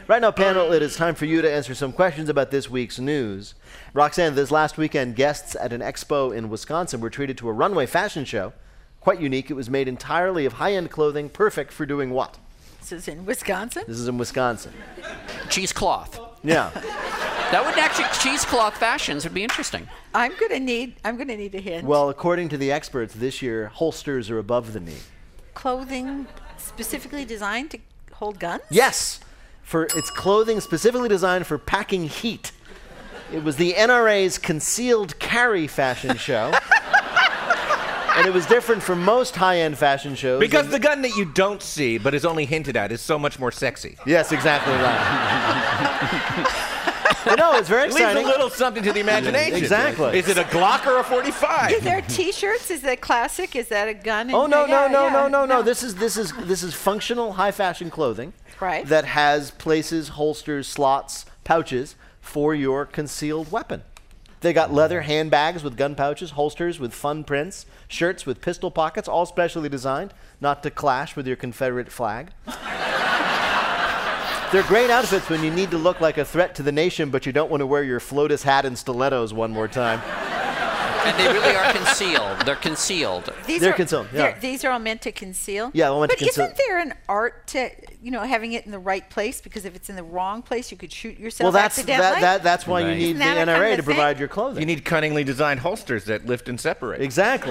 Right now, panel, it is time for you to answer some questions about this week's news. Roxanne, this last weekend, guests at an expo in Wisconsin were treated to a runway fashion show. Quite unique. It was made entirely of high-end clothing, perfect for doing what? This is in Wisconsin? This is in Wisconsin. Cheesecloth. Yeah. That would actually, cheesecloth fashions would be interesting. I'm gonna need a hint. Well, according to the experts, this year, holsters are above the knee. Clothing specifically designed to hold guns? Yes! It's clothing specifically designed for packing heat. It was the NRA's concealed carry fashion show. And it was different from most high-end fashion shows. Because the gun that you don't see but is only hinted at is so much more sexy. Yes, exactly right. But no, it's very exciting. Leaves a little something to the imagination. Exactly. Is it a Glock or a 45? Is there T-shirts? Is that classic? Is that a gun? Oh no! This is functional high-fashion clothing. Right. That has places, holsters, slots, pouches for your concealed weapon. They got leather handbags with gun pouches, holsters with fun prints, shirts with pistol pockets, all specially designed not to clash with your Confederate flag. They're great outfits when you need to look like a threat to the nation, but you don't want to wear your FLOTUS hat and stilettos one more time. And they really are concealed. They're concealed. They're concealed, yeah. These are all meant to conceal? Yeah, all meant to But conceal. isn't there an art to, having it in the right place? Because if it's in the wrong place, you could shoot yourself Well, accidentally. that's why you Right. need Isn't the that a NRA kind of to thing? provide your clothing. You need cunningly designed holsters that lift and separate. Exactly.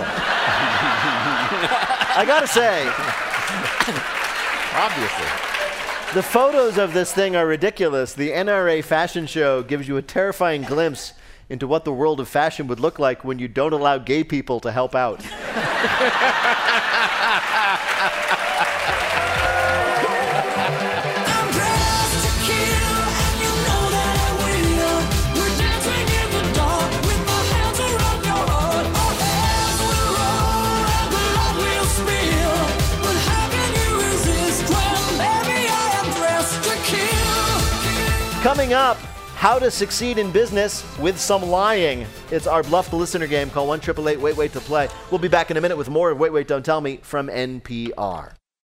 I gotta say, Obviously. the photos of this thing are ridiculous. The NRA fashion show gives you a terrifying glimpse into what the world of fashion would look like when you don't allow gay people to help out. Coming up, how to succeed in business with some lying. It's our Bluff the Listener game. Call 1-888-WAIT-WAIT to play. We'll be back in a minute with more of Wait, Wait, Don't Tell Me from NPR.